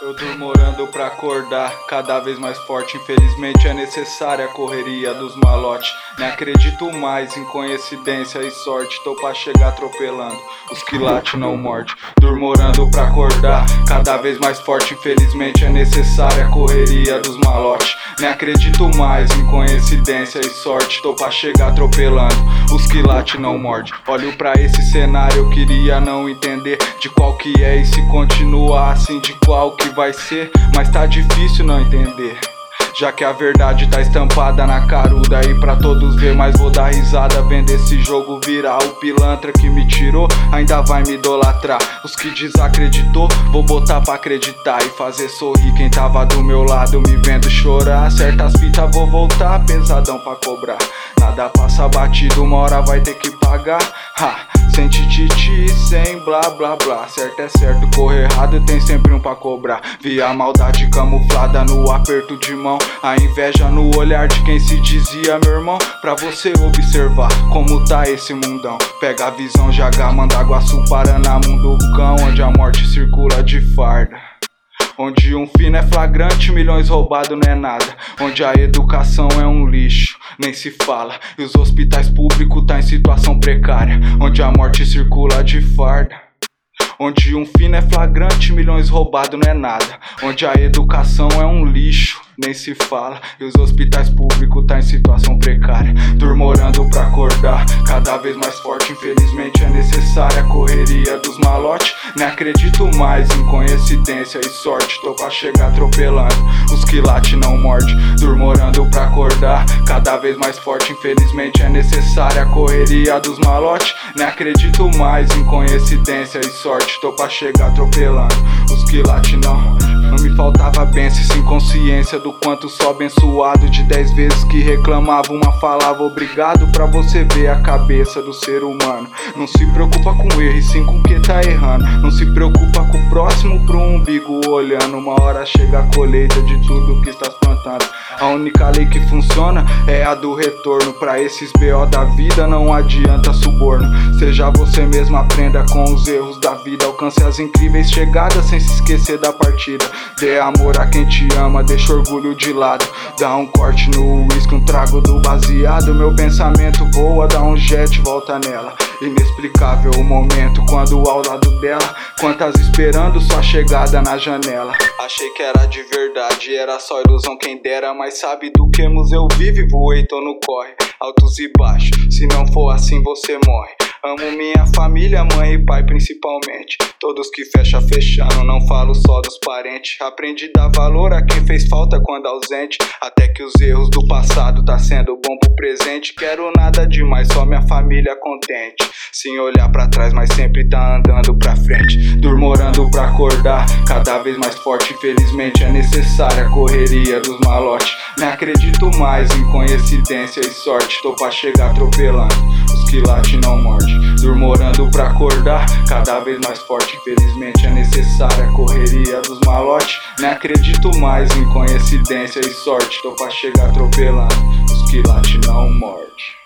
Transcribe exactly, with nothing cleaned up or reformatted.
Eu durmo orando pra acordar, cada vez mais forte. Infelizmente é necessária a correria dos malotes. Nem acredito mais em coincidência e sorte. Tô pra chegar atropelando os que late não morde. Durmo orando pra acordar, cada vez mais forte. Infelizmente é necessária a correria dos malotes. Nem acredito mais em coincidência e sorte. Tô pra chegar atropelando os que late não morde. Olho pra esse cenário, eu queria não entender de qual que é, e se continuar assim de qual que vai ser. Mas tá difícil não entender, já que a verdade tá estampada na caruda aí pra todos ver. Mas vou dar risada vendo esse jogo virar. O pilantra que me tirou ainda vai me idolatrar. Os que desacreditou, vou botar pra acreditar e fazer sorrir quem tava do meu lado me vendo chorar. Certas fitas vou voltar pesadão pra cobrar. Nada passa batido, uma hora vai ter que pagar. Ha, sem tititi, sem blá blá blá. Certo é certo, correr errado tem sempre um pra cobrar. Vi a maldade camuflada no aperto de mão, a inveja no olhar de quem se dizia meu irmão. Pra você observar como tá esse mundão. Pega a visão, Jaga, Mandaguaçu, Paraná, Munducão, onde a morte circula de farda. Onde um fino é flagrante, milhões roubados não é nada. Onde a educação é um lixo, nem se fala. E os hospitais públicos tá em situação precária. Onde a morte circula de farda. Onde um fino é flagrante, milhões roubados não é nada. Onde a educação é um lixo, nem se fala. E os hospitais públicos tá em situação precária. Durmo orando pra acordar, cada vez mais forte. Infelizmente é necessária a correria dos malotes. Nem acredito mais em coincidência e sorte. Tô pra chegar atropelando os que late não morde. Durmo orando pra acordar, cada vez mais forte. Infelizmente é necessária a correria dos malotes. Nem acredito mais em coincidência e sorte. Tô pra chegar atropelando os que late não morde. Não me faltava bênção sem consciência do quanto sou abençoado. De dez vezes que reclamava, uma falava obrigado. Pra você ver a cabeça do ser humano. Não se preocupa com erro e sim com o que tá errando. Não se preocupa com o próximo pro umbigo olhando. Uma hora chega a colheita de tudo que estás plantando. A única lei que funciona é a do retorno. Pra esses B O da vida não adianta suborno. Seja você mesmo, aprenda com os erros da vida. Alcance as incríveis chegadas sem se esquecer da partida. Dê amor a quem te ama, deixa orgulho de lado. Dá um corte no uísque, um trago do baseado. Meu pensamento voa, dá um jet, volta nela. Inexplicável o momento quando ao lado dela. Quantas esperando sua chegada na janela. Achei que era de verdade, era só ilusão quem dera. Mas sabe do que museu vive, voei, tô no corre. Altos e baixos, se não for assim você morre. Amo minha família, mãe e pai principalmente. Todos que fecha fechando, não falo só dos parentes. Aprendi a dar valor a quem fez falta quando ausente. Até que os erros do passado tá sendo bom pro presente. Quero nada demais, só minha família contente. Sem olhar pra trás, mas sempre tá andando pra frente. Durmo orando pra acordar, cada vez mais forte. Infelizmente é necessária a correria dos malotes. Nem acredito mais em coincidência e sorte. Tô pra chegar atropelando os que late não morde. Durmo orando pra acordar, cada vez mais forte. Infelizmente é necessária a correria dos malotes. Nem acredito mais em coincidência e sorte. Tô pra chegar atropelando os que late não morde.